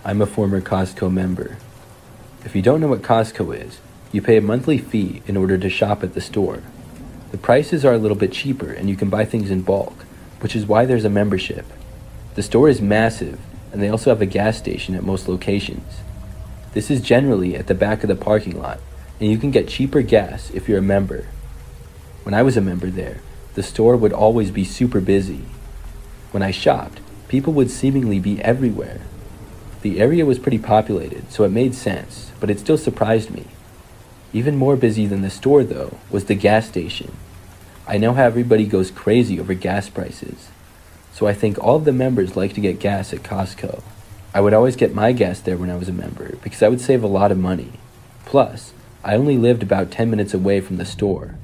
I'm a former Costco member. If you don't know what Costco is, you pay a monthly fee in order to shop at the store. The prices are a little bit cheaper and you can buy things in bulk, which is why there's a membership. The store is massive, and they also have a gas station at most locations. This is generally at the back of the parking lot, and you can get cheaper gas if you're a member. When I was a member there, the store would always be super busy. When I shopped, people would seemingly be everywhere. The area was pretty populated, so it made sense, but it still surprised me. Even more busy than the store, though, was the gas station. I know how everybody goes crazy over gas prices, so I think all of the members like to get gas at Costco. I would always get my gas there when I was a member because I would save a lot of money. Plus, I only lived about 10 minutes away from the store.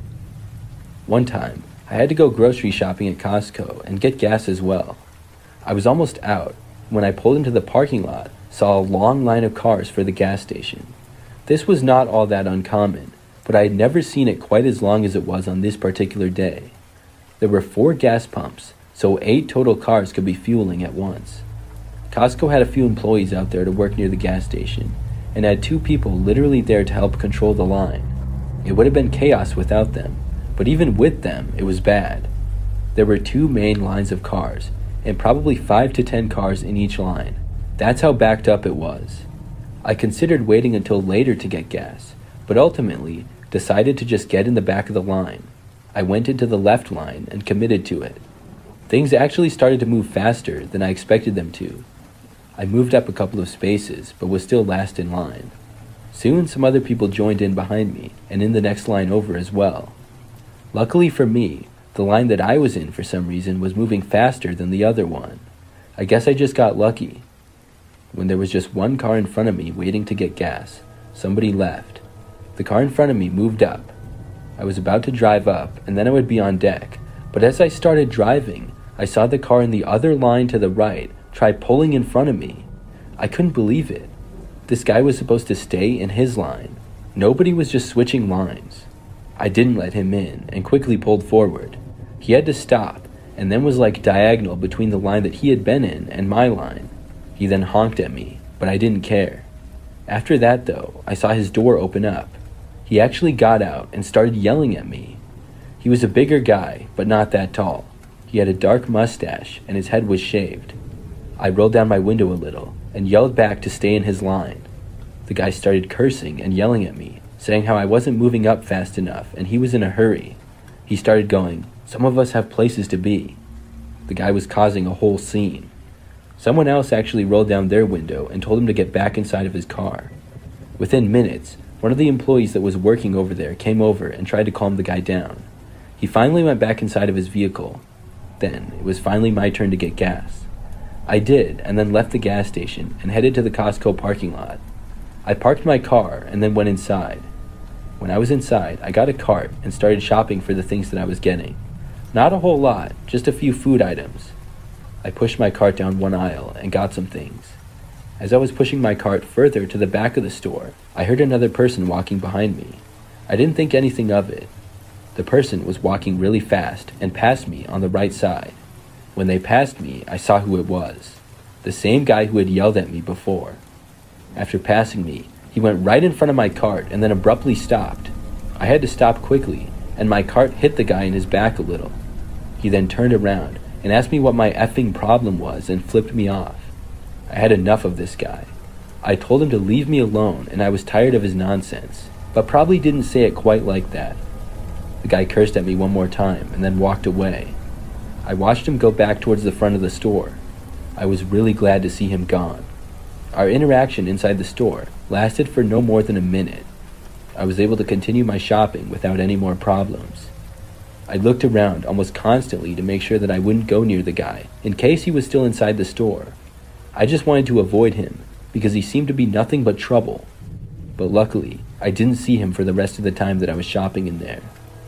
One time, I had to go grocery shopping at Costco and get gas as well. I was almost out when I pulled into the parking lot, saw a long line of cars for the gas station. This was not all that uncommon, but I had never seen it quite as long as it was on this particular day. There were 4 gas pumps, so 8 total cars could be fueling at once. Costco had a few employees out there to work near the gas station, and had 2 people literally there to help control the line. It would have been chaos without them, but even with them, it was bad. There were 2 main lines of cars, and probably 5 to 10 cars in each line. That's how backed up it was. I considered waiting until later to get gas, but ultimately decided to just get in the back of the line. I went into the left line and committed to it. Things actually started to move faster than I expected them to. I moved up a couple of spaces, but was still last in line. Soon some other people joined in behind me, and in the next line over as well. Luckily for me, the line that I was in for some reason was moving faster than the other one. I guess I just got lucky. When there was just one car in front of me waiting to get gas, somebody left. The car in front of me moved up. I was about to drive up, and then I would be on deck, but as I started driving, I saw the car in the other line to the right try pulling in front of me. I couldn't believe it. This guy was supposed to stay in his line. Nobody was just switching lines. I didn't let him in and quickly pulled forward. He had to stop, and then was like diagonal between the line that he had been in and my line. He then honked at me, but I didn't care. After that, though, I saw his door open up. He actually got out and started yelling at me. He was a bigger guy, but not that tall. He had a dark mustache, and his head was shaved. I rolled down my window a little and yelled back to stay in his line. The guy started cursing and yelling at me, saying how I wasn't moving up fast enough and he was in a hurry. He started going, "Some of us have places to be." The guy was causing a whole scene. Someone else actually rolled down their window and told him to get back inside of his car. Within minutes, one of the employees that was working over there came over and tried to calm the guy down. He finally went back inside of his vehicle. Then, it was finally my turn to get gas. I did, and then left the gas station and headed to the Costco parking lot. I parked my car and then went inside. When I was inside, I got a cart and started shopping for the things that I was getting. Not a whole lot, just a few food items. I pushed my cart down one aisle and got some things. As I was pushing my cart further to the back of the store, I heard another person walking behind me. I didn't think anything of it. The person was walking really fast and passed me on the right side. When they passed me, I saw who it was. The same guy who had yelled at me before. After passing me, he went right in front of my cart and then abruptly stopped. I had to stop quickly, and my cart hit the guy in his back a little. He then turned around and asked me what my effing problem was and flipped me off. I had enough of this guy. I told him to leave me alone and I was tired of his nonsense, but probably didn't say it quite like that. The guy cursed at me one more time and then walked away. I watched him go back towards the front of the store. I was really glad to see him gone. Our interaction inside the store lasted for no more than a minute. I was able to continue my shopping without any more problems. I looked around almost constantly to make sure that I wouldn't go near the guy in case he was still inside the store. I just wanted to avoid him because he seemed to be nothing but trouble. But luckily, I didn't see him for the rest of the time that I was shopping in there.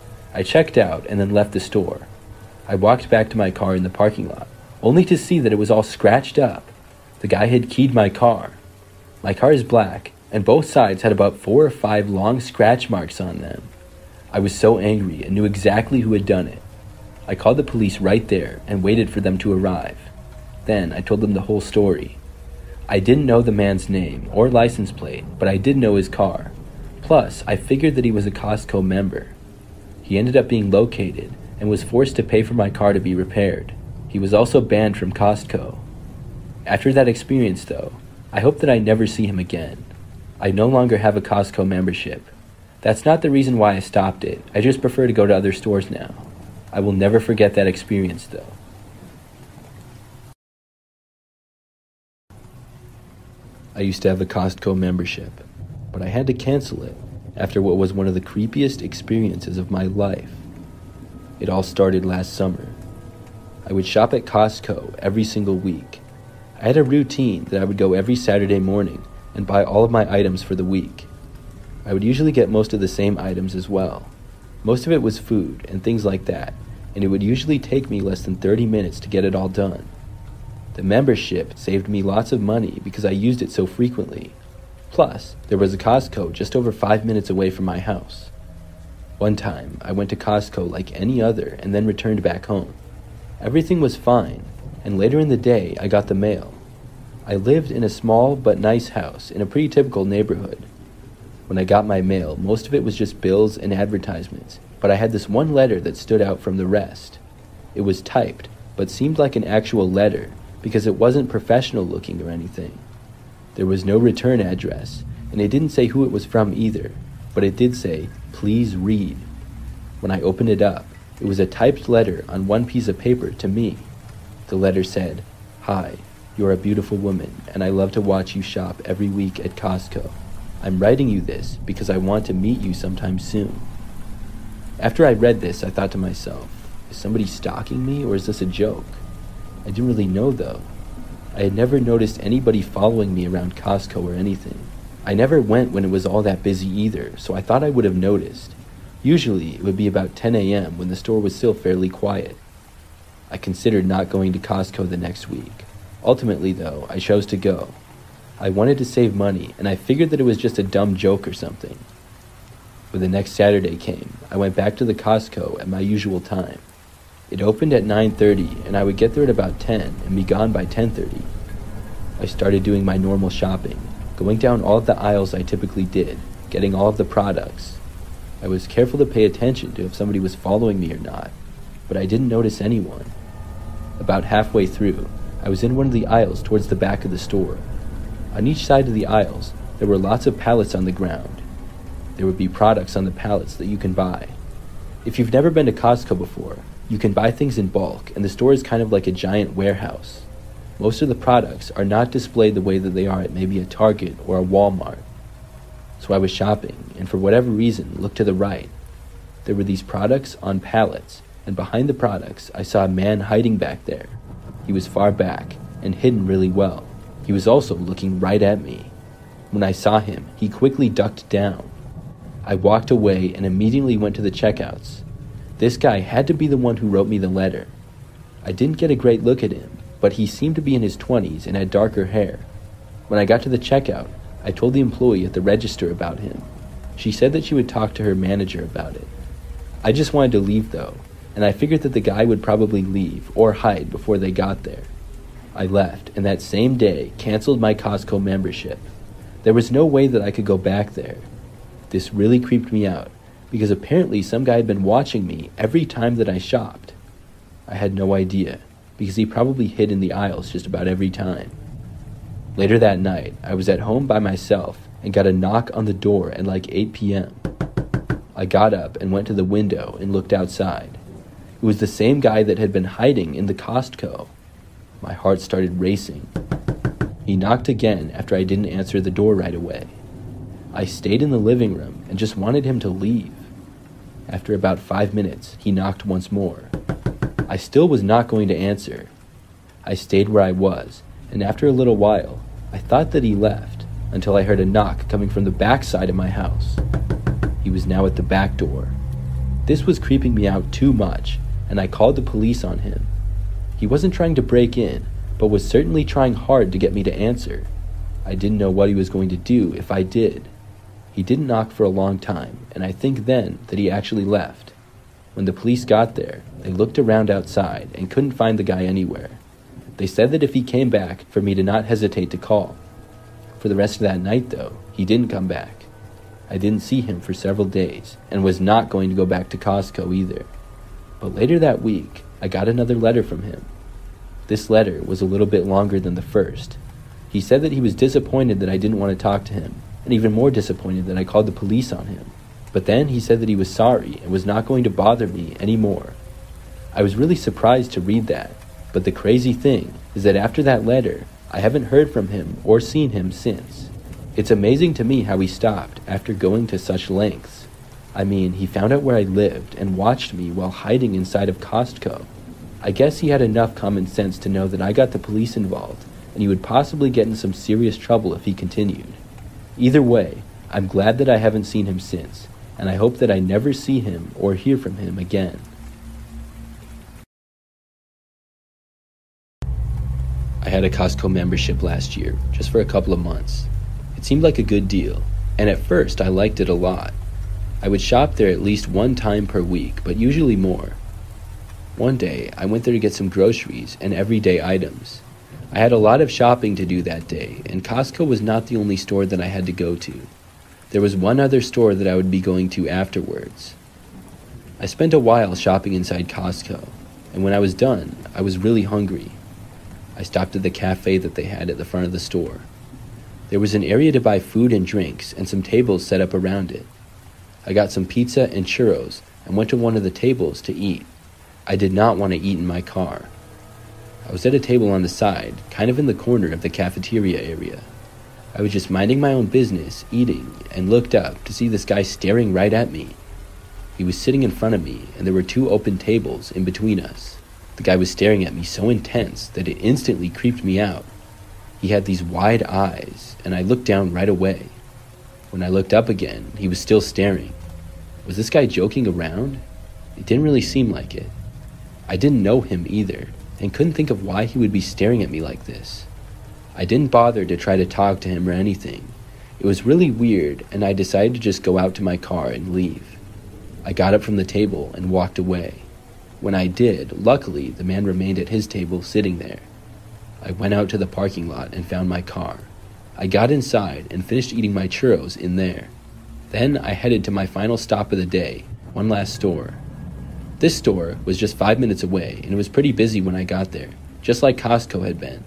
I checked out and then left the store. I walked back to my car in the parking lot, only to see that it was all scratched up. The guy had keyed my car. My car is black, and both sides had about 4 or 5 long scratch marks on them. I was so angry and knew exactly who had done it. I called the police right there and waited for them to arrive. Then I told them the whole story. I didn't know the man's name or license plate, but I did know his car. Plus, I figured that he was a Costco member. He ended up being located and was forced to pay for my car to be repaired. He was also banned from Costco. After that experience, though, I hope that I never see him again. I no longer have a Costco membership. That's not the reason why I stopped it. I just prefer to go to other stores now. I will never forget that experience, though. I used to have a Costco membership, but I had to cancel it after what was one of the creepiest experiences of my life. It all started last summer. I would shop at Costco every single week. I had a routine that I would go every Saturday morning and buy all of my items for the week. I would usually get most of the same items as well. Most of it was food and things like that, and it would usually take me less than 30 minutes to get it all done. The membership saved me lots of money because I used it so frequently. Plus, there was a Costco just over 5 minutes away from my house. One time, I went to Costco like any other and then returned back home. Everything was fine, and later in the day, I got the mail. I lived in a small but nice house in a pretty typical neighborhood. When I got my mail, most of it was just bills and advertisements, but I had this one letter that stood out from the rest. It was typed, but seemed like an actual letter because it wasn't professional looking or anything. There was no return address, and it didn't say who it was from either, but it did say, "Please read." When I opened it up, it was a typed letter on one piece of paper to me. The letter said, "Hi, you're a beautiful woman, and I love to watch you shop every week at Costco. I'm writing you this because I want to meet you sometime soon." After I read this, I thought to myself, is somebody stalking me or is this a joke? I didn't really know though. I had never noticed anybody following me around Costco or anything. I never went when it was all that busy either, so I thought I would have noticed. Usually, it would be about 10 a.m. when the store was still fairly quiet. I considered not going to Costco the next week. Ultimately, though, I chose to go. I wanted to save money, and I figured that it was just a dumb joke or something. When the next Saturday came, I went back to the Costco at my usual time. It opened at 9:30, and I would get there at about 10 and be gone by 10:30. I started doing my normal shopping, going down all of the aisles I typically did, getting all of the products. I was careful to pay attention to if somebody was following me or not, but I didn't notice anyone. About halfway through, I was in one of the aisles towards the back of the store. On each side of the aisles, there were lots of pallets on the ground. There would be products on the pallets that you can buy. If you've never been to Costco before, you can buy things in bulk, and the store is kind of like a giant warehouse. Most of the products are not displayed the way that they are at maybe a Target or a Walmart. So I was shopping, and for whatever reason, looked to the right. There were these products on pallets, and behind the products, I saw a man hiding back there. He was far back, and hidden really well. He was also looking right at me. When I saw him, he quickly ducked down. I walked away and immediately went to the checkouts. This guy had to be the one who wrote me the letter. I didn't get a great look at him, but he seemed to be in his 20s and had darker hair. When I got to the checkout, I told the employee at the register about him. She said that she would talk to her manager about it. I just wanted to leave though, and I figured that the guy would probably leave or hide before they got there. I left, and that same day canceled my Costco membership. There was no way that I could go back there. This really creeped me out, because apparently some guy had been watching me every time that I shopped. I had no idea, because he probably hid in the aisles just about every time. Later that night, I was at home by myself and got a knock on the door at like 8 p.m. I got up and went to the window and looked outside. It was the same guy that had been hiding in the Costco. My heart started racing. He knocked again after I didn't answer the door right away. I stayed in the living room and just wanted him to leave. After about 5 minutes, he knocked once more. I still was not going to answer. I stayed where I was, and after a little while, I thought that he left until I heard a knock coming from the back side of my house. He was now at the back door. This was creeping me out too much, and I called the police on him. He wasn't trying to break in, but was certainly trying hard to get me to answer. I didn't know what he was going to do if I did. He didn't knock for a long time, and I think then that he actually left. When the police got there, they looked around outside and couldn't find the guy anywhere. They said that if he came back, for me to not hesitate to call. For the rest of that night, though, he didn't come back. I didn't see him for several days, and was not going to go back to Costco either. But later that week, I got another letter from him. This letter was a little bit longer than the first. He said that he was disappointed that I didn't want to talk to him, and even more disappointed that I called the police on him. But then he said that he was sorry and was not going to bother me anymore. I was really surprised to read that, but the crazy thing is that after that letter, I haven't heard from him or seen him since. It's amazing to me how he stopped after going to such lengths. I mean, he found out where I lived and watched me while hiding inside of Costco. I guess he had enough common sense to know that I got the police involved, and he would possibly get in some serious trouble if he continued. Either way, I'm glad that I haven't seen him since, and I hope that I never see him or hear from him again. I had a Costco membership last year, just for a couple of months. It seemed like a good deal, and at first I liked it a lot. I would shop there at least one time per week, but usually more. One day, I went there to get some groceries and everyday items. I had a lot of shopping to do that day, and Costco was not the only store that I had to go to. There was one other store that I would be going to afterwards. I spent a while shopping inside Costco, and when I was done, I was really hungry. I stopped at the cafe that they had at the front of the store. There was an area to buy food and drinks and some tables set up around it. I got some pizza and churros and went to one of the tables to eat. I did not want to eat in my car. I was at a table on the side, kind of in the corner of the cafeteria area. I was just minding my own business, eating, and looked up to see this guy staring right at me. He was sitting in front of me, and there were two open tables in between us. The guy was staring at me so intense that it instantly creeped me out. He had these wide eyes, and I looked down right away. When I looked up again, he was still staring. Was this guy joking around? It didn't really seem like it. I didn't know him either, and couldn't think of why he would be staring at me like this. I didn't bother to try to talk to him or anything. It was really weird, and I decided to just go out to my car and leave. I got up from the table and walked away. When I did, luckily, the man remained at his table sitting there. I went out to the parking lot and found my car. I got inside and finished eating my churros in there. Then I headed to my final stop of the day, one last store. This store was just 5 minutes away, and it was pretty busy when I got there, just like Costco had been.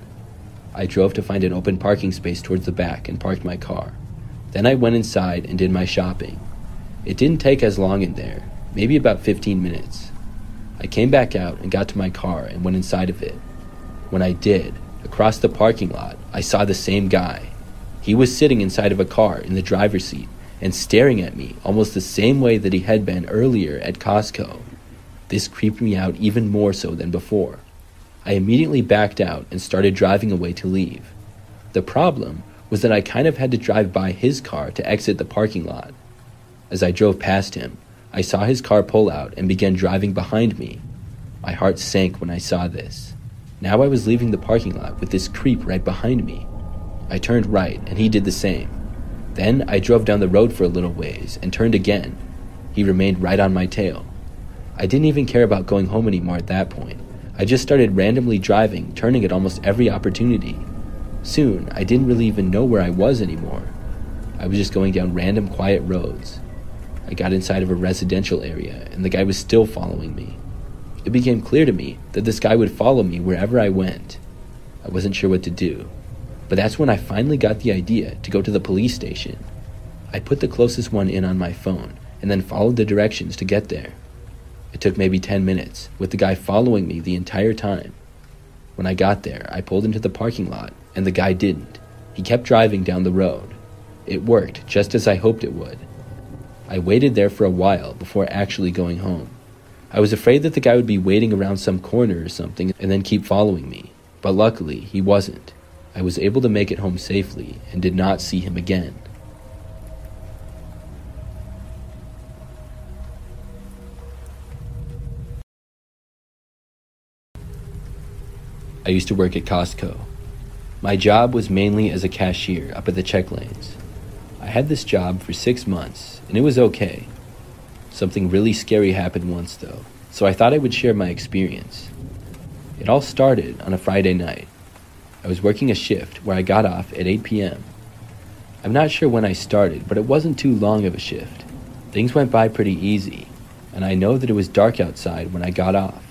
I drove to find an open parking space towards the back and parked my car. Then I went inside and did my shopping. It didn't take as long in there, maybe about 15 minutes. I came back out and got to my car and went inside of it. When I did, across the parking lot, I saw the same guy. He was sitting inside of a car in the driver's seat and staring at me almost the same way that he had been earlier at Costco. This creeped me out even more so than before. I immediately backed out and started driving away to leave. The problem was that I kind of had to drive by his car to exit the parking lot. As I drove past him, I saw his car pull out and began driving behind me. My heart sank when I saw this. Now I was leaving the parking lot with this creep right behind me. I turned right and he did the same. Then I drove down the road for a little ways and turned again. He remained right on my tail. I didn't even care about going home anymore at that point. I just started randomly driving, turning at almost every opportunity. Soon, I didn't really even know where I was anymore. I was just going down random quiet roads. I got inside of a residential area, and the guy was still following me. It became clear to me that this guy would follow me wherever I went. I wasn't sure what to do, but that's when I finally got the idea to go to the police station. I put the closest one in on my phone, and then followed the directions to get there. It took maybe 10 minutes, with the guy following me the entire time. When I got there, I pulled into the parking lot, and the guy didn't. He kept driving down the road. It worked, just as I hoped it would. I waited there for a while before actually going home. I was afraid that the guy would be waiting around some corner or something and then keep following me, but luckily he wasn't. I was able to make it home safely and did not see him again. I used to work at Costco. My job was mainly as a cashier up at the check lanes. I had this job for 6 months, and it was okay. Something really scary happened once, though, so I thought I would share my experience. It all started on a Friday night. I was working a shift where I got off at 8 p.m. I'm not sure when I started, but it wasn't too long of a shift. Things went by pretty easy, and I know that it was dark outside when I got off.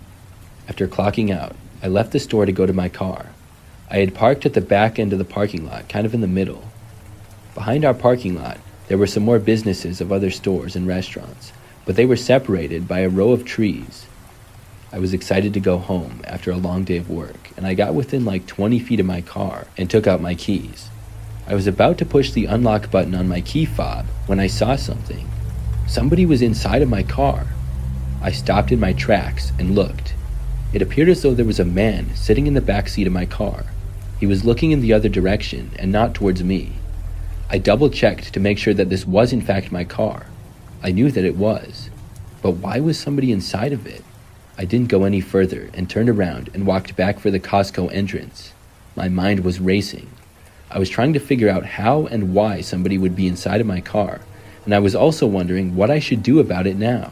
After clocking out, I left the store to go to my car. I had parked at the back end of the parking lot, kind of in the middle. Behind our parking lot, there were some more businesses of other stores and restaurants, but they were separated by a row of trees. I was excited to go home after a long day of work, and I got within like 20 feet of my car and took out my keys. I was about to push the unlock button on my key fob when I saw something. Somebody was inside of my car. I stopped in my tracks and looked. It appeared as though there was a man sitting in the back seat of my car. He was looking in the other direction and not towards me. I double-checked to make sure that this was in fact my car. I knew that it was. But why was somebody inside of it? I didn't go any further and turned around and walked back for the Costco entrance. My mind was racing. I was trying to figure out how and why somebody would be inside of my car, and I was also wondering what I should do about it now.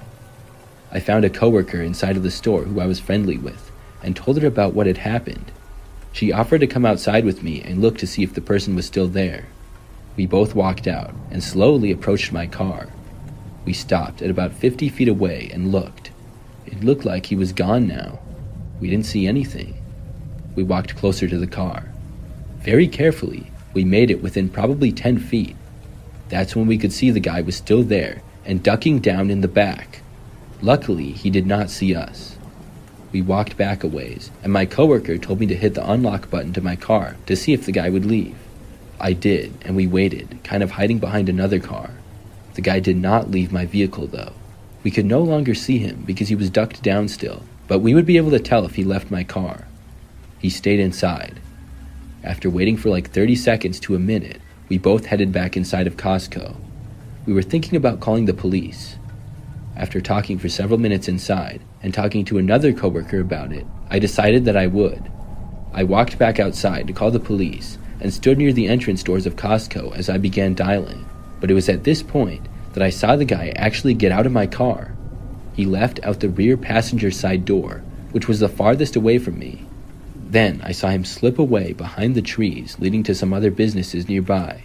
I found a coworker inside of the store who I was friendly with and told her about what had happened. She offered to come outside with me and look to see if the person was still there. We both walked out and slowly approached my car. We stopped at about 50 feet away and looked. It looked like he was gone now. We didn't see anything. We walked closer to the car. Very carefully, we made it within probably 10 feet. That's when we could see the guy was still there and ducking down in the back. Luckily, he did not see us. We walked back a ways, and my coworker told me to hit the unlock button to my car to see if the guy would leave. I did, and we waited, kind of hiding behind another car. The guy did not leave my vehicle, though. We could no longer see him because he was ducked down still, but we would be able to tell if he left my car. He stayed inside. After waiting for like 30 seconds to a minute, we both headed back inside of Costco. We were thinking about calling the police. After talking for several minutes inside and talking to another coworker about it, I decided that I would. I walked back outside to call the police and stood near the entrance doors of Costco as I began dialing, but it was at this point that I saw the guy actually get out of my car. He left out the rear passenger side door, which was the farthest away from me. Then I saw him slip away behind the trees leading to some other businesses nearby.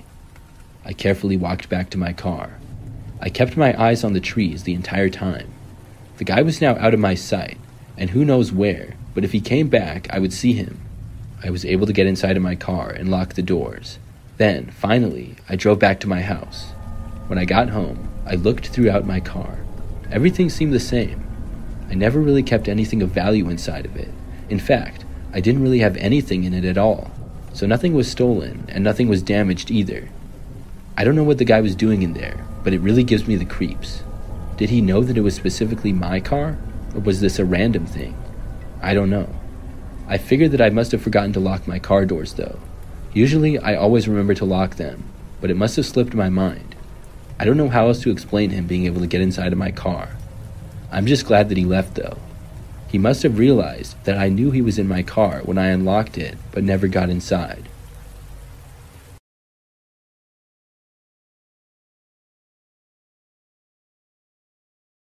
I carefully walked back to my car. I kept my eyes on the trees the entire time. The guy was now out of my sight, and who knows where, but if he came back, I would see him. I was able to get inside of my car and lock the doors. Then, finally, I drove back to my house. When I got home, I looked throughout my car. Everything seemed the same. I never really kept anything of value inside of it. In fact, I didn't really have anything in it at all, so nothing was stolen and nothing was damaged either. I don't know what the guy was doing in there, but it really gives me the creeps. Did he know that it was specifically my car, or was this a random thing? I don't know. I figured that I must have forgotten to lock my car doors though. Usually I always remember to lock them, but it must have slipped my mind. I don't know how else to explain him being able to get inside of my car. I'm just glad that he left though. He must have realized that I knew he was in my car when I unlocked it, but never got inside.